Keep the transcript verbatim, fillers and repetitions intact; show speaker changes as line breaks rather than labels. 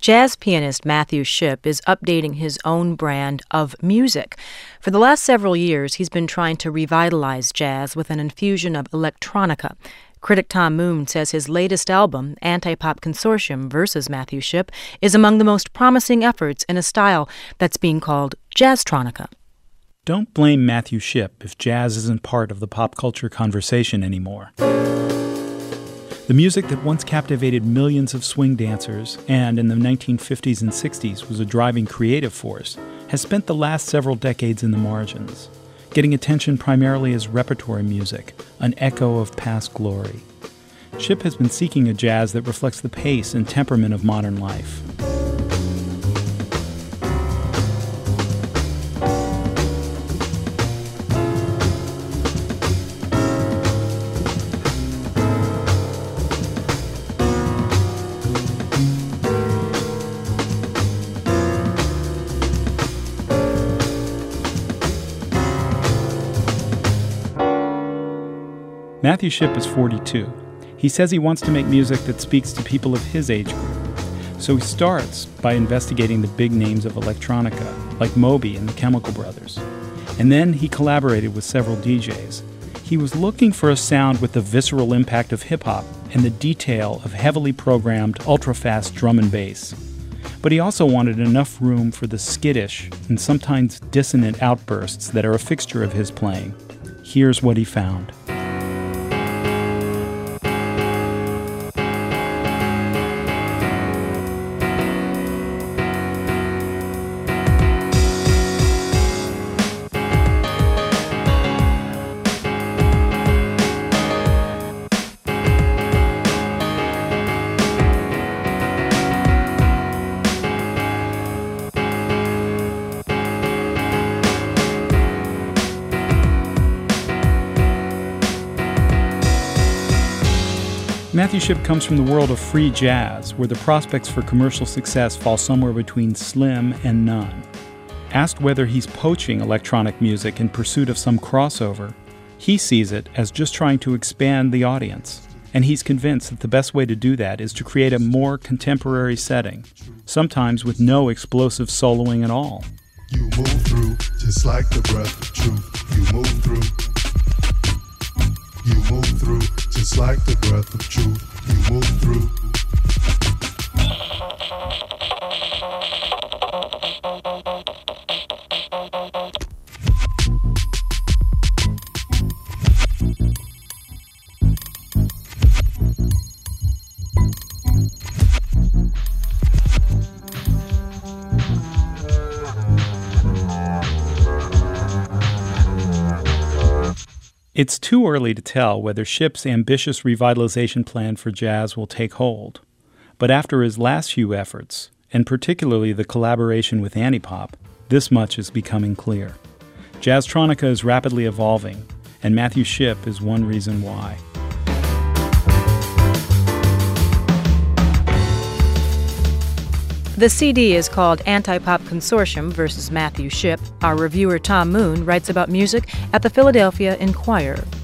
Jazz pianist Matthew Shipp is updating his own brand of music. For the last several years, he's been trying to revitalize jazz with an infusion of electronica. Critic Tom Moon says his latest album, Anti-Pop Consortium versus Matthew Shipp, is among the most promising efforts in a style that's being called jazztronica.
Don't blame Matthew Shipp if jazz isn't part of the pop culture conversation anymore. The music that once captivated millions of swing dancers and, in the nineteen fifties and sixties, was a driving creative force, has spent the last several decades in the margins, getting attention primarily as repertory music, an echo of past glory. Shipp has been seeking a jazz that reflects the pace and temperament of modern life. Matthew Shipp is forty-two. He says he wants to make music that speaks to people of his age group. So he starts by investigating the big names of electronica, like Moby and the Chemical Brothers. And then he collaborated with several D Js. He was looking for a sound with the visceral impact of hip-hop and the detail of heavily programmed, ultra-fast drum and bass. But he also wanted enough room for the skittish and sometimes dissonant outbursts that are a fixture of his playing. Here's what he found. Matthew Shipp comes from the world of free jazz, where the prospects for commercial success fall somewhere between slim and none. Asked whether he's poaching electronic music in pursuit of some crossover, he sees it as just trying to expand the audience. And he's convinced that the best way to do that is to create a more contemporary setting, sometimes with no explosive soloing at all.
You move through just like the breath of truth. You move through. You move through just like the breath of truth. You move through.
It's too early to tell whether Shipp's ambitious revitalization plan for jazz will take hold. But after his last few efforts, and particularly the collaboration with Anti-Pop, this much is becoming clear. Jazztronica is rapidly evolving, and Matthew Shipp is one reason why.
The C D is called Anti-Pop Consortium versus Matthew Shipp. Our reviewer Tom Moon writes about music at the Philadelphia Inquirer.